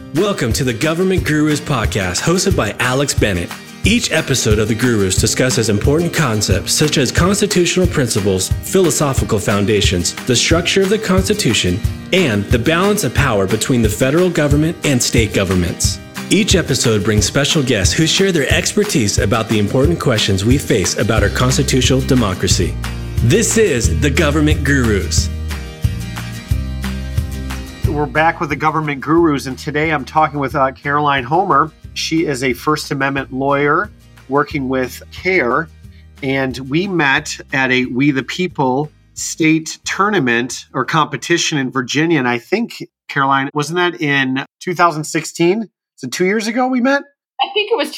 Welcome to the Government Gurus podcast, hosted by Alex Bennett. Each episode of the Gurus discusses important concepts such as constitutional principles, philosophical foundations, the structure of the Constitution, and the balance of power between the federal government and state governments. Each episode brings special guests who share their expertise about the important questions we face about our constitutional democracy. This is the Government Gurus. We're back with the Government Gurus, and today I'm talking with Caroline Homer. She is a First Amendment lawyer working with CARE, and we met at a We the People state tournament or competition in Virginia. And I think, Caroline, wasn't that in 2016? Is it 2 years ago we met? I think it was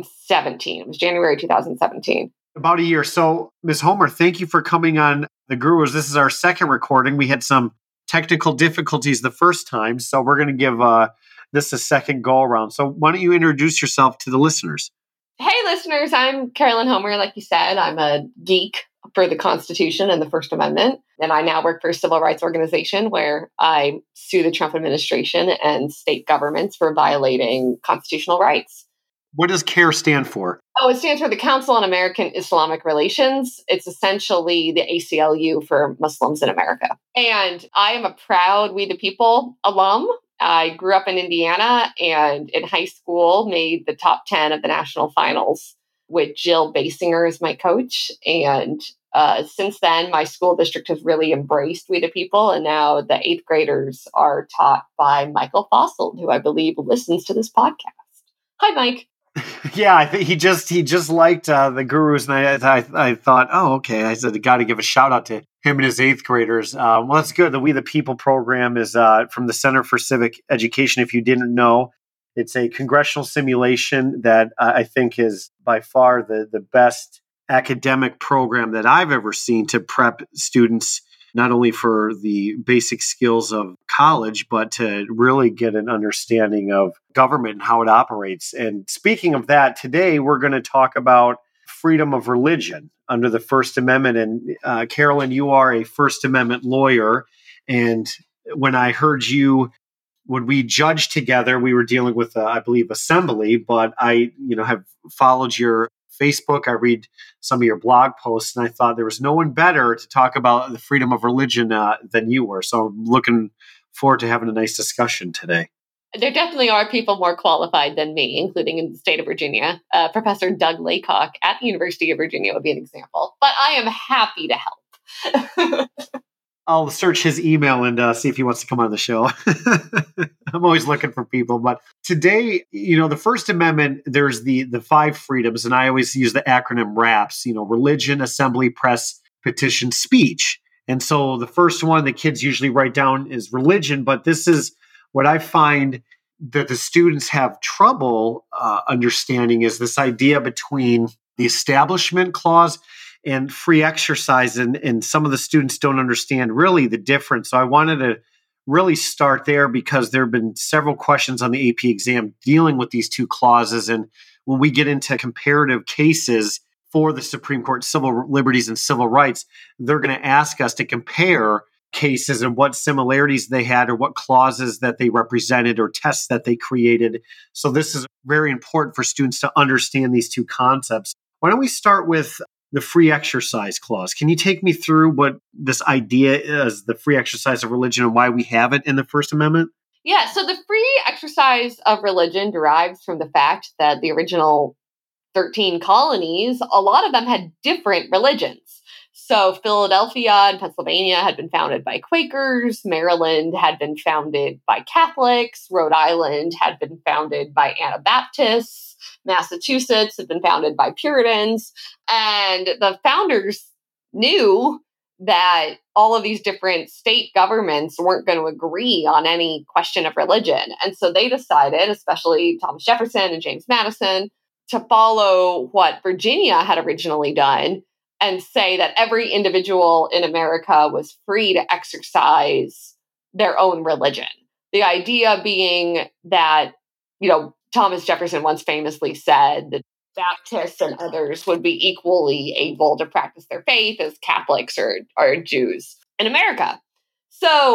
2017. It was January 2017. About a year. So, Ms. Homer, thank you for coming on the Gurus. This is our second recording. We had some technical difficulties the first time, so we're going to give this a second go around. So why don't you introduce yourself to the listeners? Hey, listeners, I'm Caroline Homer. Like you said, I'm a geek for the Constitution and the First Amendment, and I now work for a civil rights organization where I sue the Trump administration and state governments for violating constitutional rights. What does CARE stand for? Oh, it stands for the Council on American Islamic Relations. It's essentially the ACLU for Muslims in America. And I am a proud We the People alum. I grew up in Indiana and in high school made the top 10 of the national finals with Jill Basinger as my coach. And since then, my school district has really embraced We the People. And now the 8th graders are taught by Michael Fosselt, who I believe listens to this podcast. Hi, Mike. Yeah, I think he just liked the Gurus, and I thought, oh, okay. I said, I got to give a shout out to him and his 8th graders. Well, that's good. The We the People program is from the Center for Civic Education. If you didn't know, it's a congressional simulation that I think is by far the best academic program that I've ever seen to prep students, not only for the basic skills of college, but to really get an understanding of government and how it operates. And speaking of that, today we're going to talk about freedom of religion under the First Amendment. And Carolyn, you are a First Amendment lawyer. And when I heard you, when we judged together, we were dealing with, I believe, Assembly, but I, have followed your Facebook. I read some of your blog posts, and I thought there was no one better to talk about the freedom of religion than you were. So I'm looking forward to having a nice discussion today. There definitely are people more qualified than me, including in the state of Virginia. Professor Doug Laycock at the University of Virginia would be an example, but I am happy to help. I'll search his email and see if he wants to come on the show. I'm always looking for people. But today, the First Amendment, there's the 5 freedoms, and I always use the acronym RAPS, religion, assembly, press, petition, speech. And so the first one that kids usually write down is religion, but this is what I find that the students have trouble understanding is this idea between the Establishment Clause and free exercise, and some of the students don't understand really the difference. So I wanted to really start there because there have been several questions on the AP exam dealing with these two clauses. And when we get into comparative cases for the Supreme Court Civil Liberties and Civil Rights, they're going to ask us to compare cases and what similarities they had or what clauses that they represented or tests that they created. So this is very important for students to understand these two concepts. Why don't we start with the free exercise clause? Can you take me through what this idea is, the free exercise of religion, and why we have it in the First Amendment? Yeah, so the free exercise of religion derives from the fact that the original 13 colonies, a lot of them had different religions. So Philadelphia and Pennsylvania had been founded by Quakers, Maryland had been founded by Catholics, Rhode Island had been founded by Anabaptists, Massachusetts had been founded by Puritans, and the founders knew that all of these different state governments weren't going to agree on any question of religion. And so they decided, especially Thomas Jefferson and James Madison, to follow what Virginia had originally done and say that every individual in America was free to exercise their own religion. The idea being that, Thomas Jefferson once famously said that Baptists and others would be equally able to practice their faith as Catholics or Jews in America. So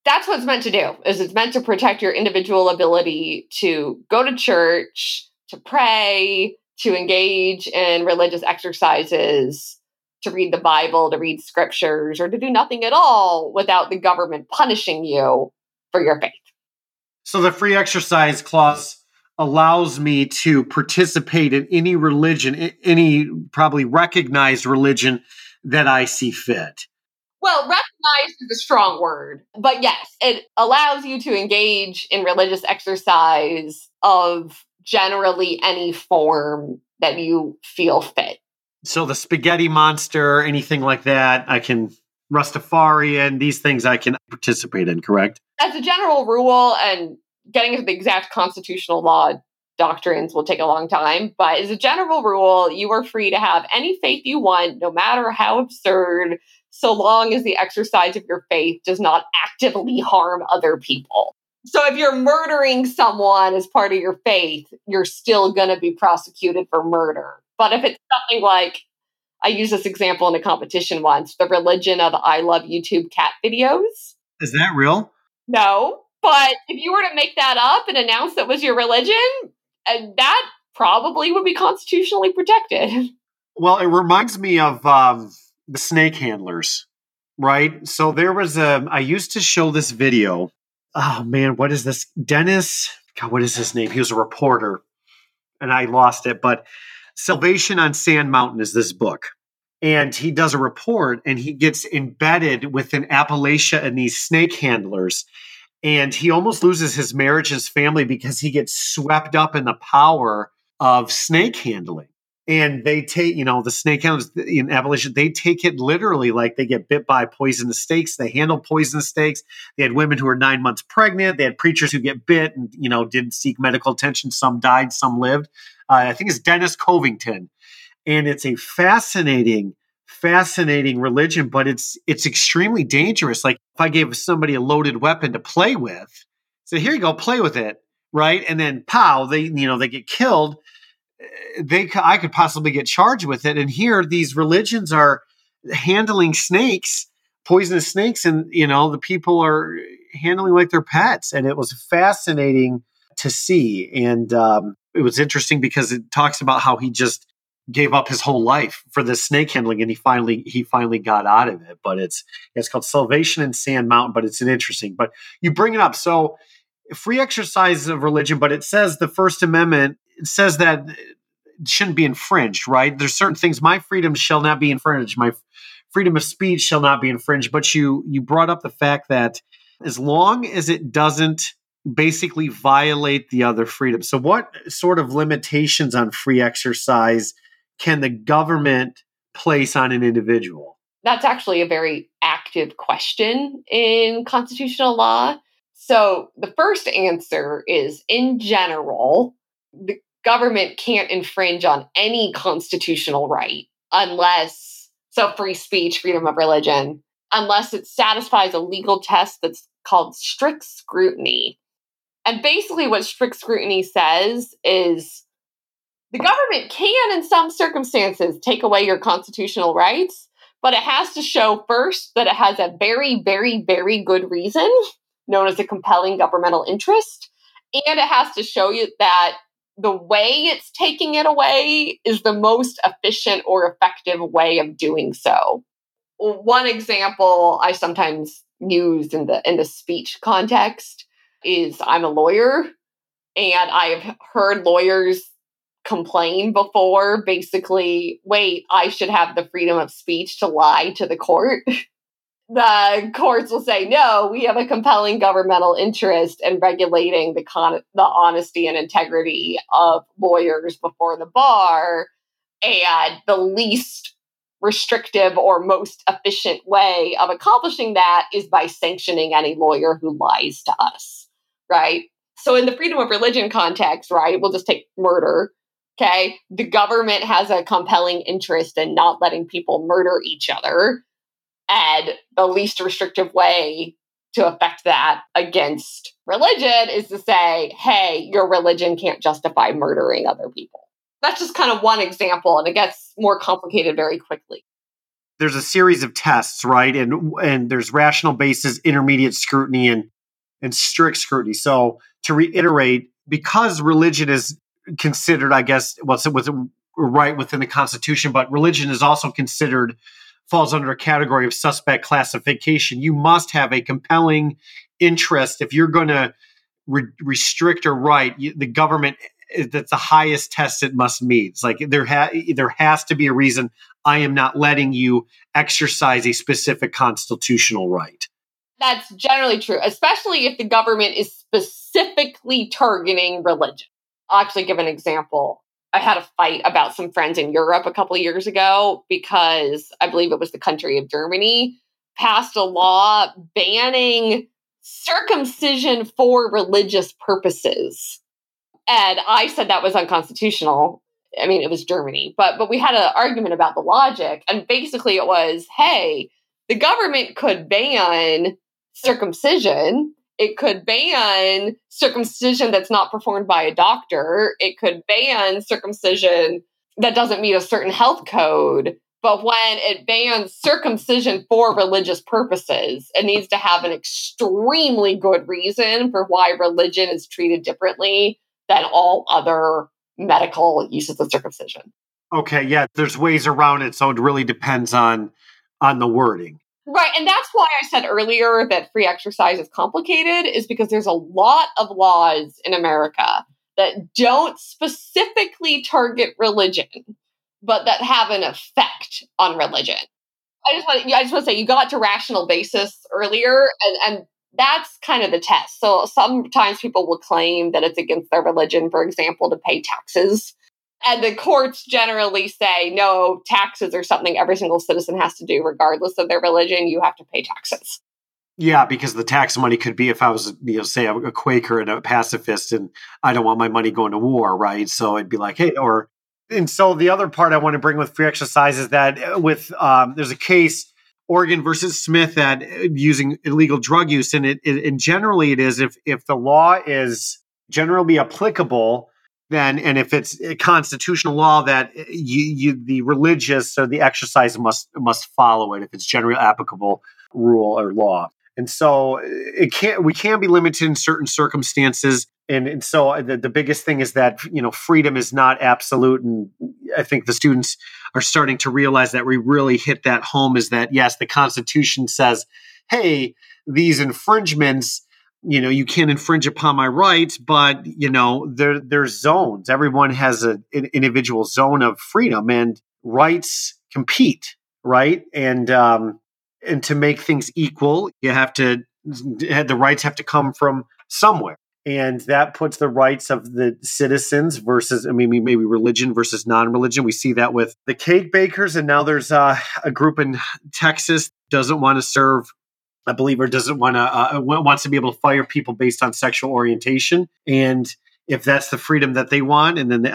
That's what it's meant to do, is it's meant to protect your individual ability to go to church, to pray, to engage in religious exercises, to read the Bible, to read scriptures, or to do nothing at all without the government punishing you for your faith. So the free exercise clause allows me to participate in any religion, any probably recognized religion that I see fit. Well, recognized is a strong word, but yes, it allows you to engage in religious exercise of generally any form that you feel fit. So the spaghetti monster, anything like that, I can, Rastafarian, these things I can participate in, correct? As a general rule, and getting into the exact constitutional law doctrines will take a long time, but as a general rule, you are free to have any faith you want, no matter how absurd, so long as the exercise of your faith does not actively harm other people. So if you're murdering someone as part of your faith, you're still going to be prosecuted for murder. But if it's something like, I used this example in a competition once, the religion of I love YouTube cat videos. Is that real? No, but if you were to make that up and announce that was your religion, that probably would be constitutionally protected. Well, it reminds me of the snake handlers, right? So there was I used to show this video. Oh man, what is this? Dennis, God, what is his name? He was a reporter and I lost it, but Salvation on Sand Mountain is this book. And he does a report and he gets embedded within Appalachia and these snake handlers. And he almost loses his marriage, his family, because he gets swept up in the power of snake handling. And they take, the snake handlers in Appalachia, they take it literally, like they get bit by poisonous snakes. They handle poisonous snakes. They had women who were 9 months pregnant. They had preachers who get bit and, didn't seek medical attention. Some died, some lived. I think it's Dennis Covington. And it's a fascinating religion, but it's extremely dangerous. Like if I gave somebody a loaded weapon to play with, so here you go, play with it, right? And then pow, they get killed. I could possibly get charged with it. And here, these religions are handling snakes, poisonous snakes, and the people are handling like their pets. And it was fascinating to see, and it was interesting because it talks about how he just gave up his whole life for the snake handling, and he finally got out of it. But it's called Salvation in Sand Mountain. But it's an interesting. But you bring it up, so free exercise of religion. But it says the First Amendment. It says that it shouldn't be infringed, right? There's certain things. My freedom shall not be infringed. My freedom of speech shall not be infringed. But you brought up the fact that as long as it doesn't basically violate the other freedom. So what sort of limitations on free exercise can the government place on an individual? That's actually a very active question in constitutional law. So the first answer is, in general, the government can't infringe on any constitutional right free speech, freedom of religion, unless it satisfies a legal test that's called strict scrutiny. And basically what strict scrutiny says is the government can, in some circumstances, take away your constitutional rights, but it has to show first that it has a very, very, very good reason, known as a compelling governmental interest. And it has to show you that the way it's taking it away is the most efficient or effective way of doing so. One example I sometimes use in the speech context is I'm a lawyer, and I've heard lawyers complain before, basically, wait, I should have the freedom of speech to lie to the court. The courts will say, no, we have a compelling governmental interest in regulating the honesty and integrity of lawyers before the bar, and the least restrictive or most efficient way of accomplishing that is by sanctioning any lawyer who lies to us, right? So in the freedom of religion context, right, we'll just take murder, okay? The government has a compelling interest in not letting people murder each other, and the least restrictive way to affect that against religion is to say, hey, your religion can't justify murdering other people. That's just kind of one example, and it gets more complicated very quickly. there's a series of tests, right? And there's rational basis, intermediate scrutiny, and strict scrutiny. So to reiterate, because religion is considered, I guess, what's right within the Constitution, but religion is also considered, falls under a category of suspect classification. You must have a compelling interest if you're going to restrict or right. The government, that's the highest test it must meet. It's like there has to be a reason I am not letting you exercise a specific constitutional right. That's generally true, especially if the government is specifically targeting religion. I'll actually give an example. I had a fight about some friends in Europe a couple of years ago because I believe it was the country of Germany passed a law banning circumcision for religious purposes. And I said that was unconstitutional. I mean, it was Germany, but we had an argument about the logic. And basically it was, hey, the government could ban circumcision. It could ban circumcision that's not performed by a doctor. It could ban circumcision that doesn't meet a certain health code. But when it bans circumcision for religious purposes, it needs to have an extremely good reason for why religion is treated differently than all other medical uses of circumcision. Okay, yeah, there's ways around it, so it really depends on the wording. Right, and that's why I said earlier that free exercise is complicated, is because there's a lot of laws in America that don't specifically target religion, but that have an effect on religion. I just want to say, you got to rational basis earlier, and that's kind of the test. So sometimes people will claim that it's against their religion, for example, to pay taxes. And the courts generally say, no, taxes are something every single citizen has to do, regardless of their religion. You have to pay taxes. Yeah, because the tax money could be, if I was, say a Quaker and a pacifist, and I don't want my money going to war, right? So it'd be like, hey, and so the other part I want to bring with free exercise is that with there's a case, Oregon versus Smith, that using illegal drug use, and generally it is if the law is generally applicable, then, and if it's a constitutional law, that the religious or the exercise must follow it if it's generally applicable rule or law. And so we can be limited in certain circumstances. And so the biggest thing is that, freedom is not absolute. And I think the students are starting to realize that we really hit that home, is that, yes, the Constitution says, hey, these infringements, you can't infringe upon my rights, but, there's zones. Everyone has an individual zone of freedom, and rights compete, right? And to make things equal, the rights have to come from somewhere. And that puts the rights of the citizens versus, maybe religion versus non-religion. We see that with the cake bakers. And now there's a group in Texas doesn't want to serve, I believe, or doesn't want to, wants to be able to fire people based on sexual orientation. And if that's the freedom that they want, and then the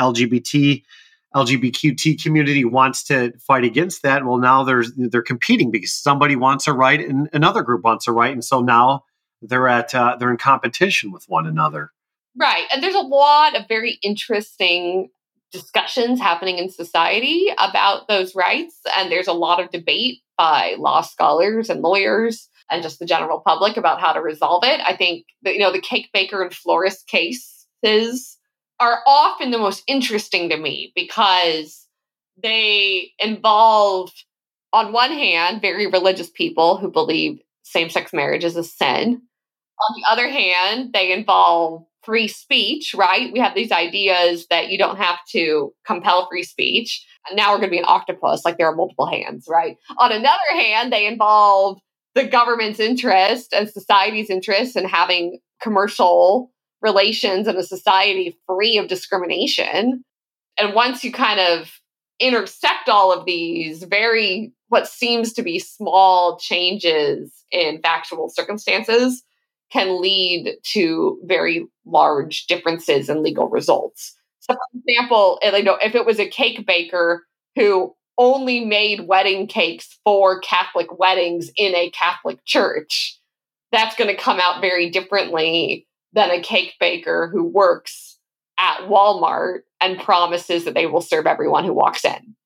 LGBTQT community wants to fight against that, well, now they're competing because somebody wants a right and another group wants a right. And so now they're in competition with one another. Right. And there's a lot of very interesting discussions happening in society about those rights. And there's a lot of debate by law scholars and lawyers and just the general public about how to resolve it. I think that, the cake baker and florist cases are often the most interesting to me because they involve, on one hand, very religious people who believe same-sex marriage is a sin. On the other hand, they involve free speech, right? We have these ideas that you don't have to compel free speech. And now we're going to be an octopus, like there are multiple hands, right? On another hand, they involve the government's interest and society's interest in having commercial relations in a society free of discrimination. And once you kind of intersect all of these what seems to be small changes in factual circumstances can lead to very large differences in legal results. So, for example, if it was a cake baker who only made wedding cakes for Catholic weddings in a Catholic church, that's going to come out very differently than a cake baker who works at Walmart and promises that they will serve everyone who walks in.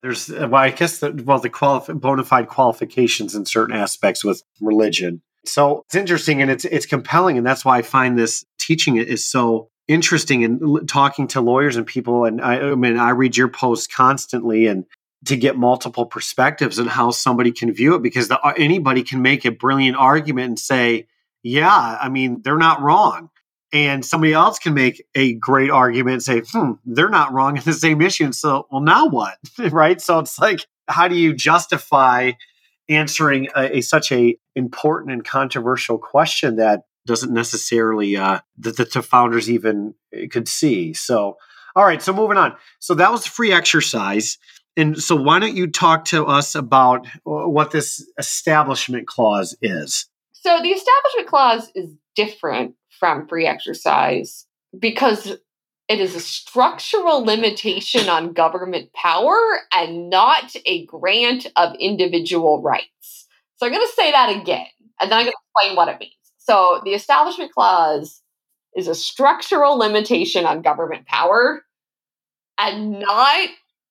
There's, well, I guess, the bona fide qualifications in certain aspects with religion. So it's interesting and it's compelling. And that's why I find this teaching is so interesting, and talking to lawyers and people. And I mean, I read your posts constantly, and to get multiple perspectives on how somebody can view it, because anybody can make a brilliant argument and say, yeah, I mean, they're not wrong. And somebody else can make a great argument and say, they're not wrong in the same issue. And so, well, now what? Right? So it's like, how do you justify answering such a important and controversial question that doesn't necessarily that the founders even could see? So, all right. So moving on. So that was free exercise. And so why don't you talk to us about what this establishment clause is? So the establishment clause is different from free exercise because it is a structural limitation on government power and not a grant of individual rights. So I'm going to say that again, and then I'm going to explain what it means. So the establishment clause is a structural limitation on government power and not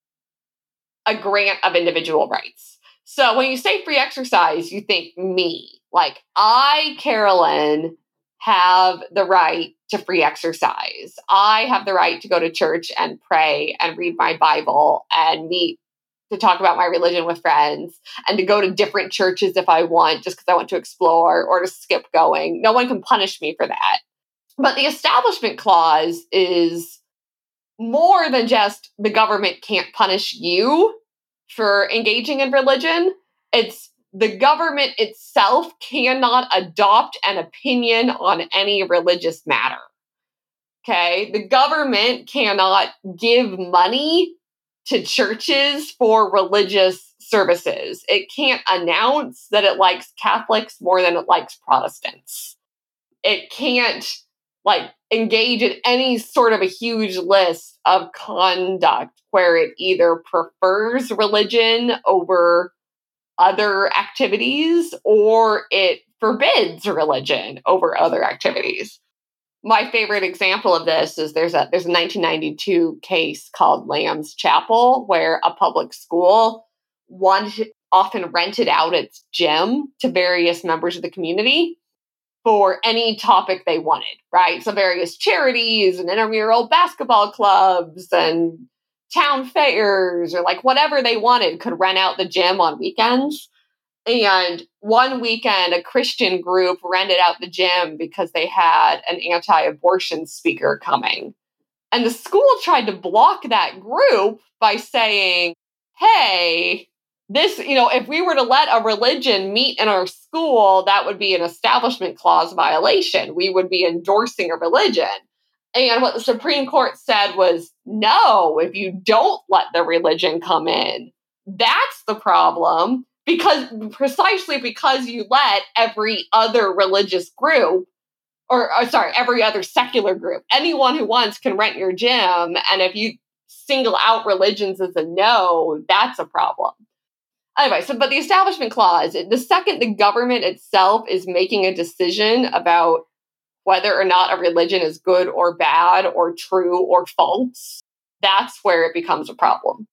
a grant of individual rights. So when you say free exercise, you think me. Like, I, Carolyn, have the right to free exercise. I have the right to go to church and pray and read my Bible and meet to talk about my religion with friends and to go to different churches if I want, just because I want to explore, or to skip going. No one can punish me for that. But the establishment clause is more than just the government can't punish you for engaging in religion. It's the government itself cannot adopt an opinion on any religious matter. Okay? The government cannot give money to churches for religious services. It can't announce that it likes Catholics more than it likes Protestants. It can't engage in any sort of a huge list of conduct where it either prefers religion over other activities or it forbids religion over other activities. My favorite example of this is there's a 1992 case called Lamb's Chapel, where a public school often rented out its gym to various members of the community for any topic they wanted, right? So various charities and intramural basketball clubs and town fairs, or whatever they wanted, could rent out the gym on weekends. And one weekend, a Christian group rented out the gym because they had an anti-abortion speaker coming. And the school tried to block that group by saying, hey, this, if we were to let a religion meet in our school, that would be an establishment clause violation. We would be endorsing a religion. And what the Supreme Court said was, no, if you don't let the religion come in, that's the problem. Precisely because you let every other religious group, every other secular group, anyone who wants can rent your gym. And if you single out religions as a no, that's a problem. Anyway, but the establishment clause, the second the government itself is making a decision about whether or not a religion is good or bad or true or false, that's where it becomes a problem.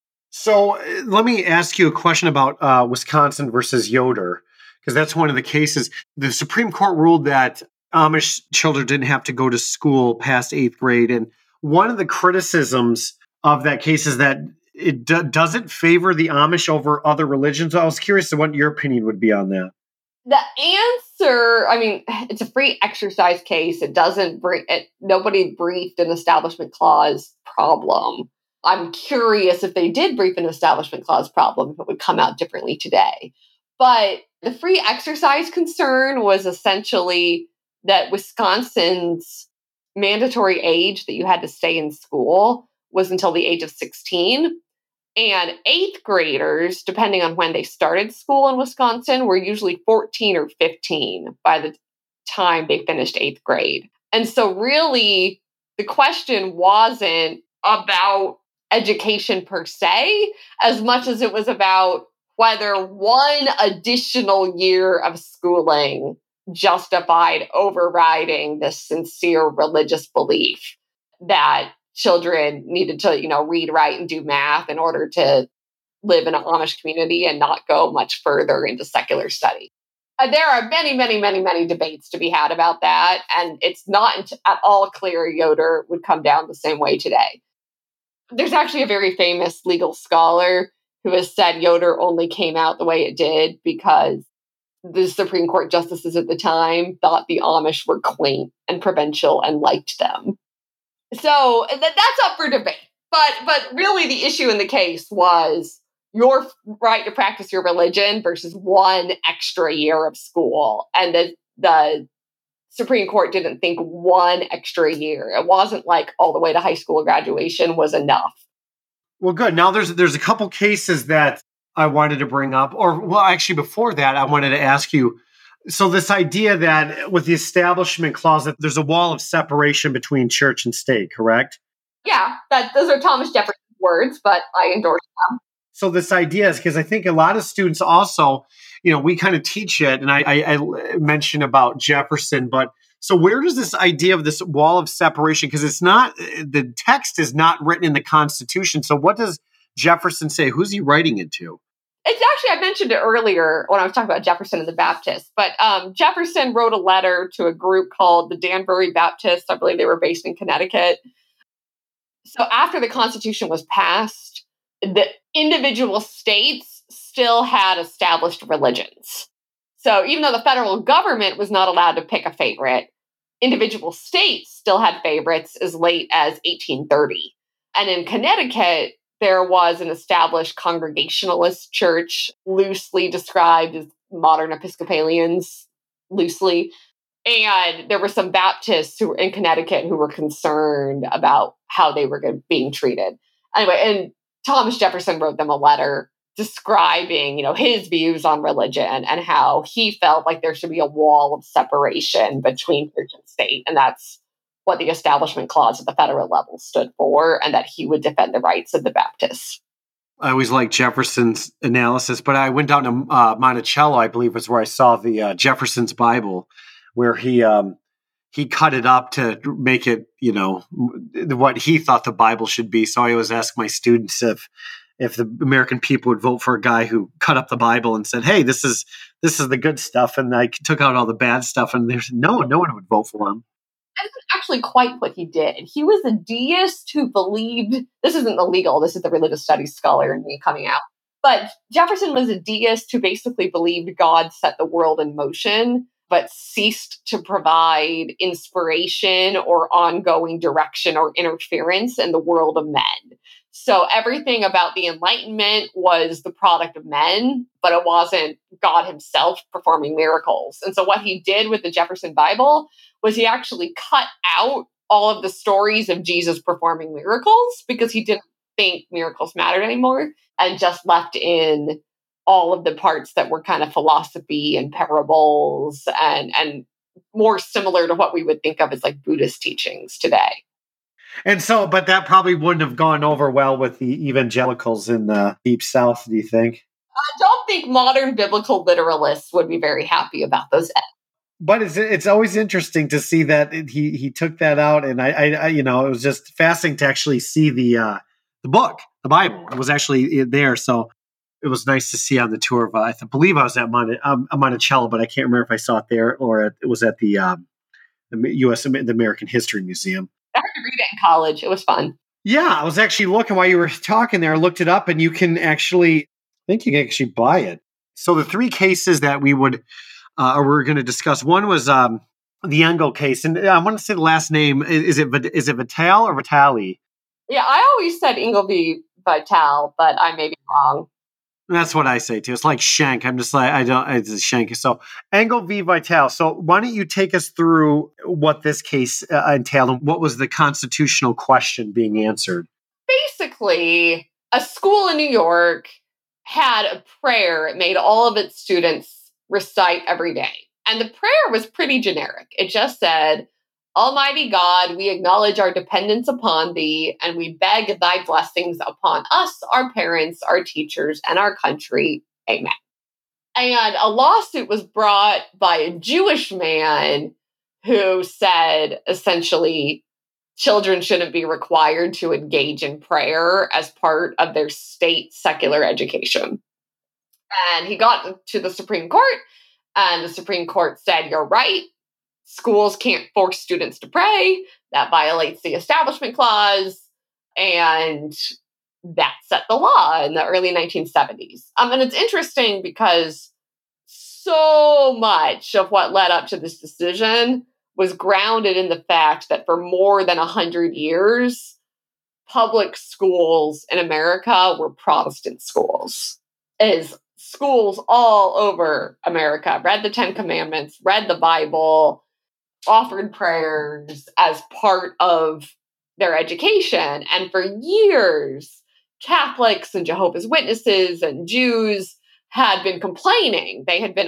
So let me ask you a question about Wisconsin versus Yoder, because that's one of the cases. The Supreme Court ruled that Amish children didn't have to go to school past 8th grade. And one of the criticisms of that case is that it doesn't favor the Amish over other religions. I was curious to what your opinion would be on that. The answer, it's a free exercise case. It doesn't nobody briefed an establishment clause problem. I'm curious if they did brief an establishment clause problem, if it would come out differently today. But the free exercise concern was essentially that Wisconsin's mandatory age that you had to stay in school was until the age of 16. And 8th graders, depending on when they started school in Wisconsin, were usually 14 or 15 by the time they finished 8th grade. And so really, the question wasn't about education per se, as much as it was about whether one additional year of schooling justified overriding this sincere religious belief that children needed to, read, write, and do math in order to live in an Amish community and not go much further into secular study. There are many, many, many, many debates to be had about that. And it's not at all clear Yoder would come down the same way today. There's actually a very famous legal scholar who has said Yoder only came out the way it did because the Supreme Court justices at the time thought the Amish were quaint and provincial and liked them. So that's up for debate. But really the issue in the case was your right to practice your religion versus one extra year of school. And the Supreme Court didn't think one extra year. It wasn't like all the way to high school graduation was enough. Well, good. Now there's a couple cases that I wanted to bring up. Actually, before that, I wanted to ask you, so this idea that with the Establishment Clause, that there's a wall of separation between church and state, correct? Yeah, those are Thomas Jefferson's words, but I endorse them. So this idea is because I think a lot of students also, we kind of teach it, and I mentioned about Jefferson, but so where does this idea of this wall of separation, because it's not, the text is not written in the Constitution. So what does Jefferson say? Who's he writing it to? It's actually, I mentioned it earlier when I was talking about Jefferson and the Baptists, but Jefferson wrote a letter to a group called the Danbury Baptists. I believe they were based in Connecticut. So after the Constitution was passed, the individual states still had established religions. So even though the federal government was not allowed to pick a favorite, individual states still had favorites as late as 1830. And in Connecticut, there was an established Congregationalist church, loosely described as modern Episcopalians, loosely. And there were some Baptists who were in Connecticut who were concerned about how they were being treated. Anyway, and Thomas Jefferson wrote them a letter describing, his views on religion and how he felt like there should be a wall of separation between church and state. And that's what the Establishment Clause at the federal level stood for, and that he would defend the rights of the Baptists. I always liked Jefferson's analysis, but I went down to Monticello, I believe was where I saw the Jefferson's Bible, where he cut it up to make it, what he thought the Bible should be. So I always ask my students if the American people would vote for a guy who cut up the Bible and said, "Hey, this is the good stuff," and I took out all the bad stuff, and there's no one would vote for him. That's actually quite what he did. He was a deist who believed, this isn't the legal, this is the religious studies scholar in me coming out. But Jefferson was a deist who basically believed God set the world in motion, but ceased to provide inspiration or ongoing direction or interference in the world of men. So everything about the Enlightenment was the product of men, but it wasn't God himself performing miracles. And so what he did with the Jefferson Bible was he actually cut out all of the stories of Jesus performing miracles because he didn't think miracles mattered anymore, and just left in all of the parts that were kind of philosophy and parables and more similar to what we would think of as like Buddhist teachings today. And so, but that probably wouldn't have gone over well with the evangelicals in the Deep South, do you think? I don't think modern biblical literalists would be very happy about those. But it's always interesting to see that he took that out, and I it was just fascinating to actually see the book, the Bible. It was actually there, so it was nice to see on the tour of. I believe I was at Monticello, but I can't remember if I saw it there or it was at the the American History Museum. I had to read it in college. It was fun. Yeah, I was actually looking while you were talking there. I looked it up, and you can actually buy it. So the three cases that we're going to discuss. One was the Engel case, and I want to say the last name. Is it Vitale or Vitale? Yeah, I always said Engel v. Vitale, but I may be wrong. That's what I say too. It's like Schenck. I'm just like, it's Schenck. So Engel v. Vitale. So why don't you take us through what this case entailed and what was the constitutional question being answered? Basically, a school in New York had a prayer it made all of its students recite every day. And the prayer was pretty generic. It just said, "Almighty God, we acknowledge our dependence upon thee, and we beg thy blessings upon us, our parents, our teachers, and our country. Amen." And a lawsuit was brought by a Jewish man who said, essentially, children shouldn't be required to engage in prayer as part of their state secular education. And he got to the Supreme Court, and the Supreme Court said, you're right. Schools can't force students to pray. That violates the Establishment Clause. And that set the law in the early 1970s. And it's interesting because so much of what led up to this decision was grounded in the fact that for more than 100 years, public schools in America were Protestant schools. As schools all over America read the Ten Commandments, read the Bible, offered prayers as part of their education. And for years, Catholics and Jehovah's Witnesses and Jews had been complaining. They had been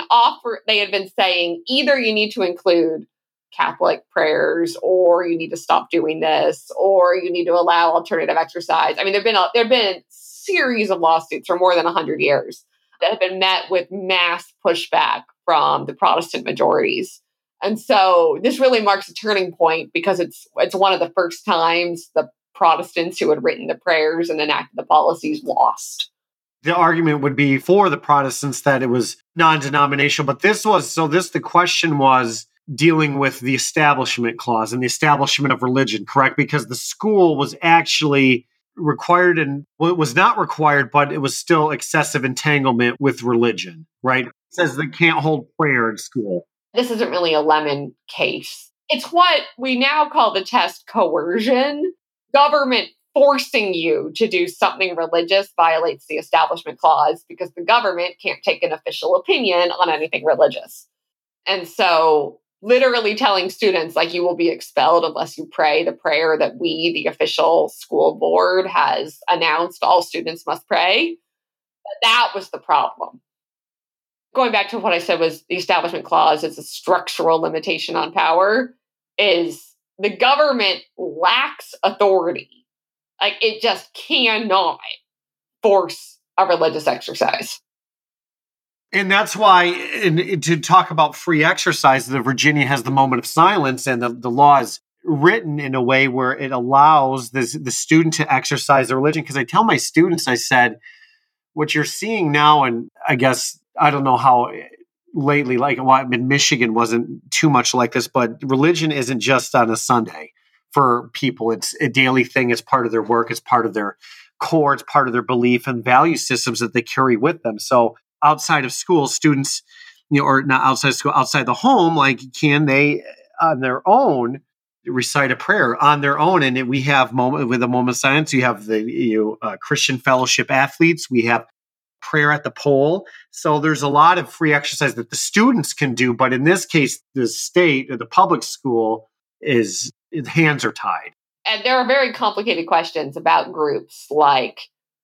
saying either you need to include Catholic prayers, or you need to stop doing this, or you need to allow alternative exercise. I mean, there've been a series of lawsuits for more than 100 years that have been met with mass pushback from the Protestant majorities. And so this really marks a turning point because it's one of the first times the Protestants who had written the prayers and enacted the policies lost. The argument would be for the Protestants that it was non-denominational, but the question was dealing with the Establishment Clause and the establishment of religion, correct? Because the school was actually required, and it was not required, but it was still excessive entanglement with religion, right? It says they can't hold prayer in school. This isn't really a lemon case. It's what we now call the test coercion. Government forcing you to do something religious violates the Establishment Clause because the government can't take an official opinion on anything religious. And so literally telling students, like, you will be expelled unless you pray the prayer that we, the official school board, has announced all students must pray. That was the problem. Going back to what I said was the Establishment Clause is a structural limitation on power, is the government lacks authority. Like, it just cannot force a religious exercise. And that's why, to talk about free exercise, Virginia has the moment of silence, and the law is written in a way where it allows the student to exercise their religion. Because I tell my students, I said, what you're seeing now, and I guess, I don't know how lately, like in Michigan wasn't too much like this, but religion isn't just on a Sunday for people. It's a daily thing. It's part of their work. It's part of their core. It's part of their belief and value systems that they carry with them. So outside of school, students, or not outside of school, outside the home, like, can they on their own recite a prayer on their own? And we have with a moment of silence, you have the Christian Fellowship athletes. We have prayer at the pole. So there's a lot of free exercise that the students can do. But in this case, the state or the public school hands are tied. And there are very complicated questions about groups like,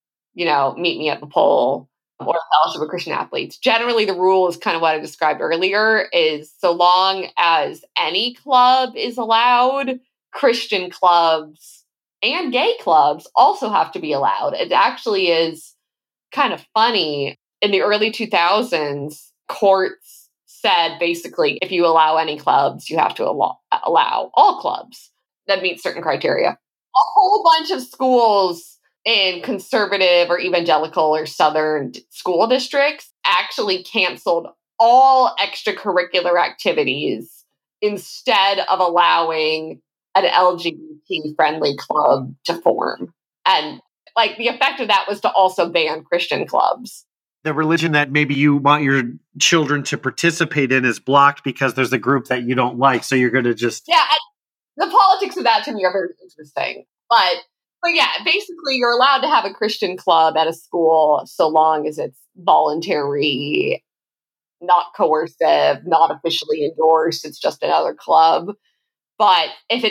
meet me at the pole or Fellowship of Christian Athletes. Generally, the rule is kind of what I described earlier, is so long as any club is allowed, Christian clubs and gay clubs also have to be allowed. It actually is kind of funny. In the early 2000s, courts said basically, if you allow any clubs, you have to allow all clubs that meet certain criteria. A whole bunch of schools in conservative or evangelical or Southern school districts actually canceled all extracurricular activities instead of allowing an LGBT-friendly club to form. And the effect of that was to also ban Christian clubs. The religion that maybe you want your children to participate in is blocked because there's a group that you don't like. So you're going to just... Yeah, the politics of that to me are very interesting. But yeah, basically you're allowed to have a Christian club at a school so long as it's voluntary, not coercive, not officially endorsed. It's just another club. But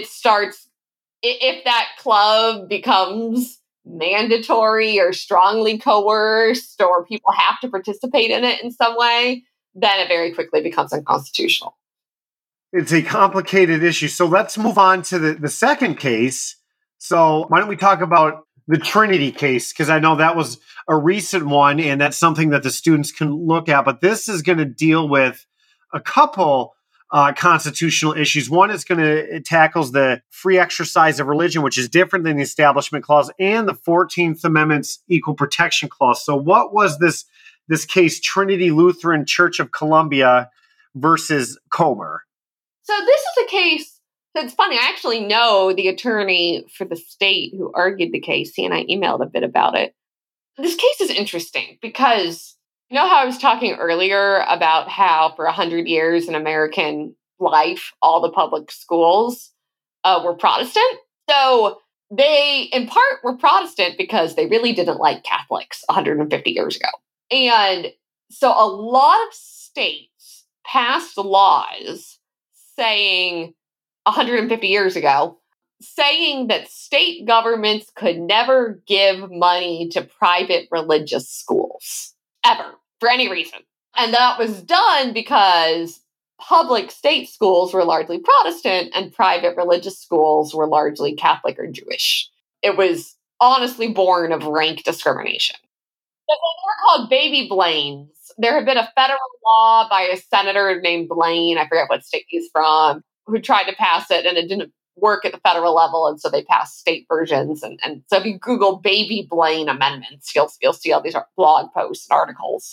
if that club becomes mandatory or strongly coerced, or people have to participate in it in some way, then it very quickly becomes unconstitutional. It's a complicated issue. So let's move on to the second case. So why don't we talk about the Trinity case? Because I know that was a recent one, and that's something that the students can look at. But this is going to deal with a couple constitutional issues. One is it tackles the free exercise of religion, which is different than the Establishment Clause, and the 14th Amendment's Equal Protection Clause. So what was this case, Trinity Lutheran Church of Columbia versus Comer? So this is a case that's funny. I actually know the attorney for the state who argued the case. He and I emailed a bit about it. This case is interesting because you know how I was talking earlier about how for 100 years in American life, all the public schools were Protestant? So they, in part, were Protestant because they really didn't like Catholics 150 years ago. And so a lot of states passed laws saying 150 years ago, saying that state governments could never give money to private religious schools, ever, for any reason. And that was done because public state schools were largely Protestant and private religious schools were largely Catholic or Jewish. It was honestly born of rank discrimination. They were called baby Blaines. There had been a federal law by a senator named Blaine, I forget what state he's from, who tried to pass it, and it didn't work at the federal level, and so they passed state versions. And so if you Google baby Blaine amendments, you'll see all these blog posts and articles.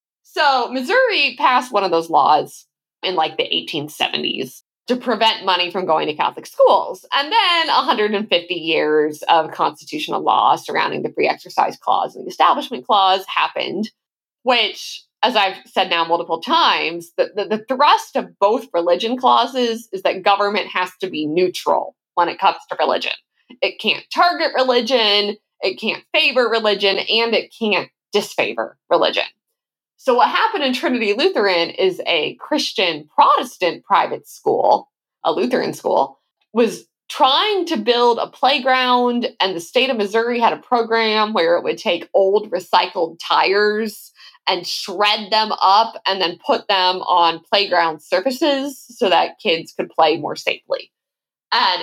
So Missouri passed one of those laws in like the 1870s to prevent money from going to Catholic schools. And then 150 years of constitutional law surrounding the Free Exercise Clause and the Establishment Clause happened, which, as I've said now multiple times, the thrust of both religion clauses is that government has to be neutral when it comes to religion. It can't target religion, it can't favor religion, and it can't disfavor religion. So what happened in Trinity Lutheran is a Christian Protestant private school, a Lutheran school, was trying to build a playground, and the state of Missouri had a program where it would take old recycled tires and shred them up and then put them on playground surfaces so that kids could play more safely. And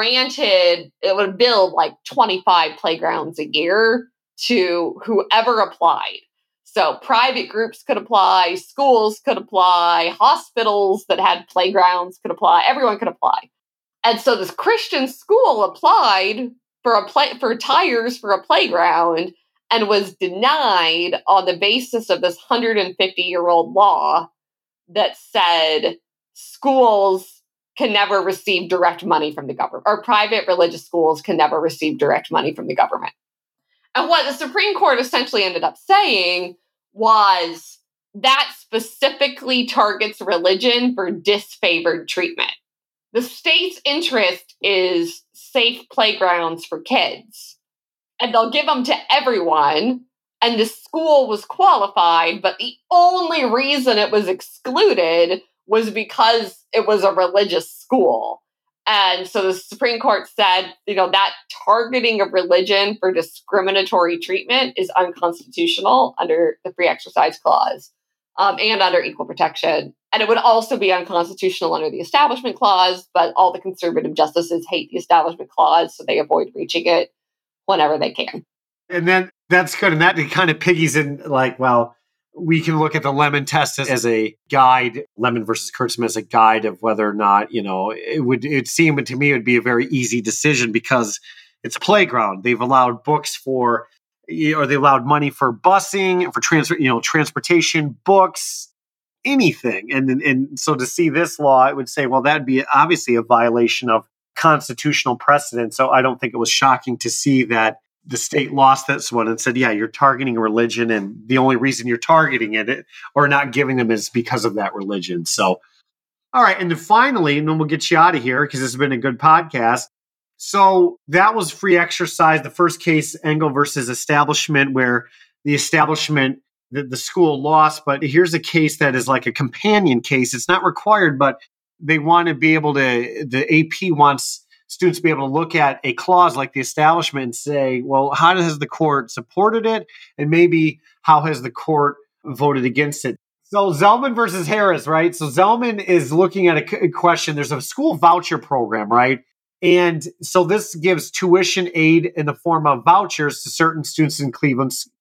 it would build like 25 playgrounds a year to whoever applied. So private groups could apply, schools could apply, hospitals that had playgrounds could apply, everyone could apply. And so this Christian school applied for tires for a playground and was denied on the basis of this 150-year-old law that said schools can never receive direct money from the government, or private religious schools can never receive direct money from the government. And what the Supreme Court essentially ended up saying was that specifically targets religion for disfavored treatment. The state's interest is safe playgrounds for kids, and they'll give them to everyone, and the school was qualified, but the only reason it was excluded was because it was a religious school. And so the Supreme Court said, that targeting of religion for discriminatory treatment is unconstitutional under the Free Exercise Clause and under equal protection. And it would also be unconstitutional under the Establishment Clause, but all the conservative justices hate the Establishment Clause, so they avoid reaching it whenever they can. And then that's good. And that kind of piggies in we can look at the Lemon test as a guide, Lemon versus Kurtzman as a guide of whether or not, it seem to me it would be a very easy decision because it's a playground. They've allowed books or they allowed money for busing, for transportation, books, anything. And so to see this law, I would say, well, that'd be obviously a violation of constitutional precedent. So I don't think it was shocking to see that the state lost this one and said, yeah, you're targeting a religion, and the only reason you're targeting it or not giving them is because of that religion. So, all right. And then finally, and then we'll get you out of here because this has been a good podcast. So that was free exercise. The first case, Engel versus Establishment, where the establishment, the school lost. But here's a case that is like a companion case. It's not required, but they want to be able to, the AP wants students to be able to look at a clause like the Establishment and say, well, how has the court supported it? And maybe how has the court voted against it? So Zellman versus Harris, right? So Zellman is looking at a question. There's a school voucher program, right? And so this gives tuition aid in the form of vouchers to certain students in Cleveland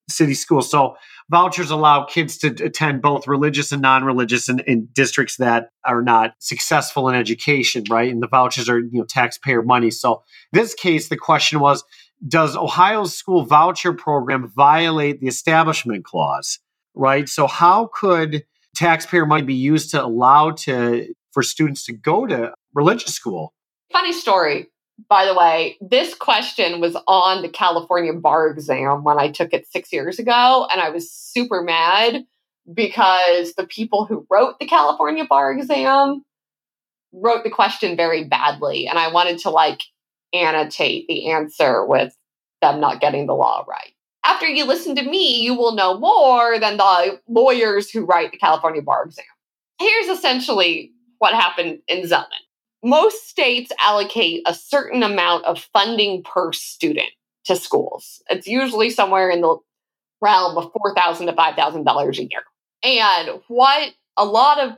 city schools. So vouchers allow kids to attend both religious and non-religious in districts that are not successful in education, right? And the vouchers are, taxpayer money. So in this case, the question was, does Ohio's school voucher program violate the Establishment Clause, right? So how could taxpayer money be used to allow for students to go to religious school? Funny story, by the way. This question was on the California bar exam when I took it 6 years ago, and I was super mad because the people who wrote the California bar exam wrote the question very badly, and I wanted to annotate the answer with them not getting the law right. After you listen to me, you will know more than the lawyers who write the California bar exam. Here's essentially what happened in Zelman. Most states allocate a certain amount of funding per student to schools. It's usually somewhere in the realm of $4,000 to $5,000 a year. And what a lot of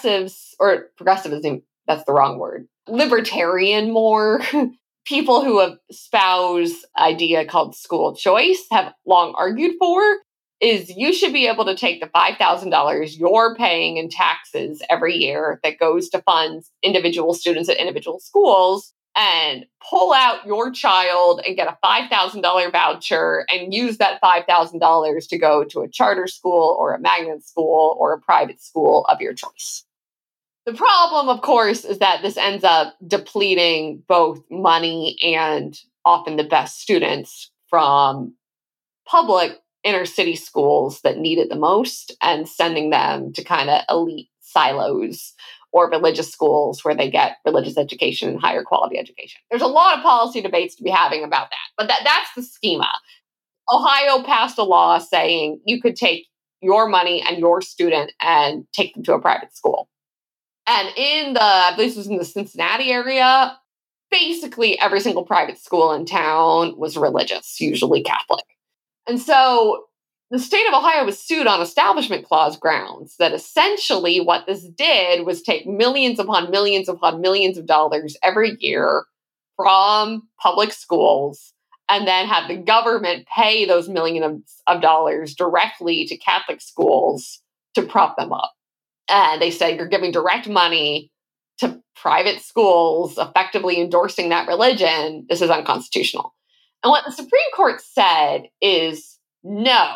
progressivism, that's the wrong word, libertarian more, people who have espoused idea called school choice have long argued for is you should be able to take the $5,000 you're paying in taxes every year that goes to fund individual students at individual schools and pull out your child and get a $5,000 voucher and use that $5,000 to go to a charter school or a magnet school or a private school of your choice. The problem, of course, is that this ends up depleting both money and often the best students from public inner city schools that need it the most and sending them to kind of elite silos or religious schools where they get religious education and higher quality education. There's a lot of policy debates to be having about that, but that's the schema. Ohio passed a law saying you could take your money and your student and take them to a private school. And I believe this was in the Cincinnati area, basically every single private school in town was religious, usually Catholic. And so the state of Ohio was sued on Establishment Clause grounds that essentially what this did was take millions upon millions upon millions of dollars every year from public schools and then have the government pay those millions of dollars directly to Catholic schools to prop them up. And they say you're giving direct money to private schools, effectively endorsing that religion. This is unconstitutional. And what the Supreme Court said is no,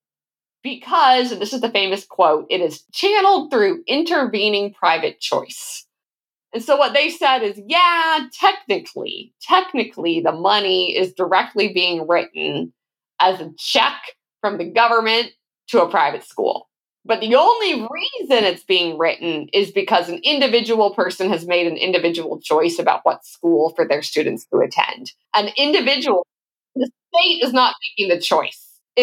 because, and this is the famous quote, it is channeled through intervening private choice. And so what they said is, yeah, technically, the money is directly being written as a check from the government to a private school. But the only reason it's being written is because an individual person has made an individual choice about what school for their students to attend. The state is not making the choice.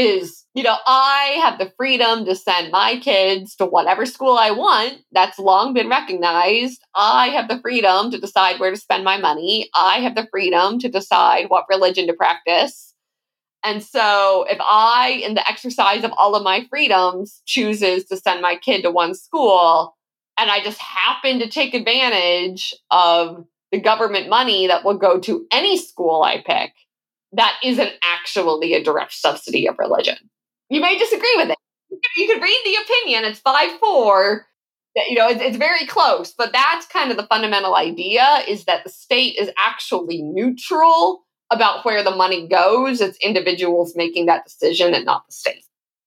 I have the freedom to send my kids to whatever school I want. That's long been recognized. I have the freedom to decide where to spend my money. I have the freedom to decide what religion to practice. And so if I, in the exercise of all of my freedoms, chooses to send my kid to one school, and I just happen to take advantage of the government money that will go to any school I pick, that isn't actually a direct subsidy of religion. You may disagree with it. You could read the opinion. It's 5-4. It's very close. But that's kind of the fundamental idea, is that the state is actually neutral about where the money goes. It's individuals making that decision and not the state.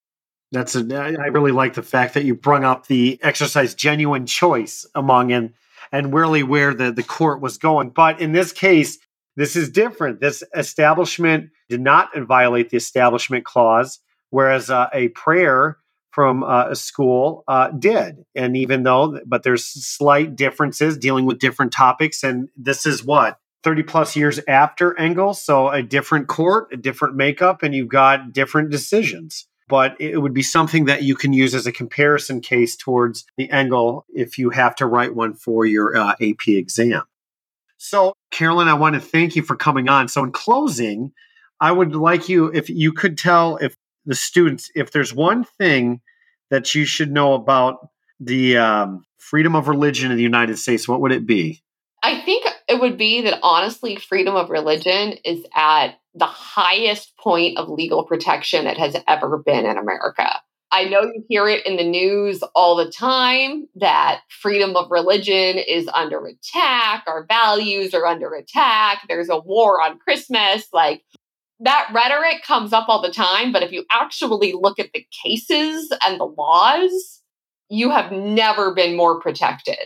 I really like the fact that you brought up the exercise genuine choice among and really where the court was going. But in this case, this is different. This establishment did not violate the Establishment Clause, whereas a prayer from a school did. And but there's slight differences dealing with different topics. And this is 30 plus years after Engel. So a different court, a different makeup, and you've got different decisions. But it would be something that you can use as a comparison case towards the Engel if you have to write one for your AP exam. So, Carolyn, I want to thank you for coming on. So in closing, I would like you, if you could tell the students, if there's one thing that you should know about the freedom of religion in the United States, what would it be? I think it would be that honestly, freedom of religion is at the highest point of legal protection it has ever been in America. I know you hear it in the news all the time that freedom of religion is under attack, our values are under attack, there's a war on Christmas. Like, that rhetoric comes up all the time, but if you actually look at the cases and the laws, you have never been more protected.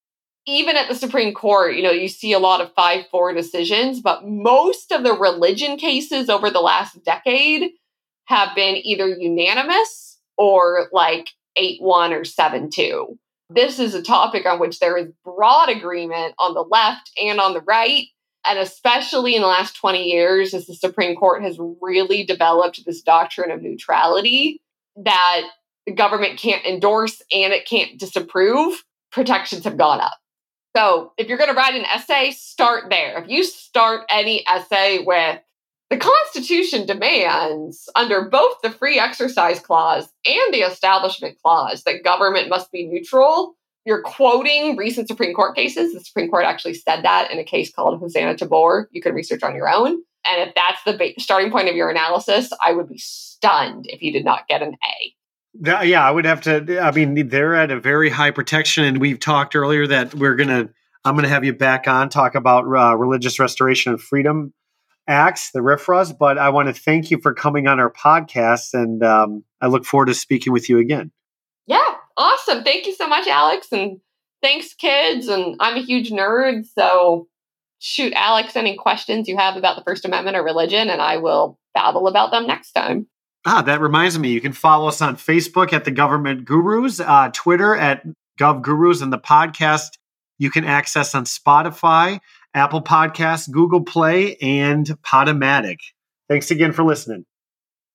Even at the Supreme Court, you see a lot of 5-4 decisions, but most of the religion cases over the last decade have been either unanimous or like 8-1 or 7-2. This is a topic on which there is broad agreement on the left and on the right. And especially in the last 20 years, as the Supreme Court has really developed this doctrine of neutrality that the government can't endorse and it can't disapprove, protections have gone up. So if you're going to write an essay, start there. If you start any essay with the Constitution demands under both the Free Exercise Clause and the Establishment Clause that government must be neutral, you're quoting recent Supreme Court cases. The Supreme Court actually said that in a case called Hosanna Tabor. You can research on your own. And if that's the starting point of your analysis, I would be stunned if you did not get an A. Yeah, I would have to. I mean, they're at a very high protection, and we've talked earlier that I'm going to have you back on, talk about Religious Restoration and Freedom Acts, the RFRAs. But I want to thank you for coming on our podcast, and I look forward to speaking with you again. Yeah, awesome. Thank you so much, Alex, and thanks, kids. And I'm a huge nerd, so shoot Alex any questions you have about the First Amendment or religion, and I will babble about them next time. That reminds me, you can follow us on Facebook at The Government Gurus, Twitter at GovGurus, and the podcast you can access on Spotify, Apple Podcasts, Google Play, and Podomatic. Thanks again for listening.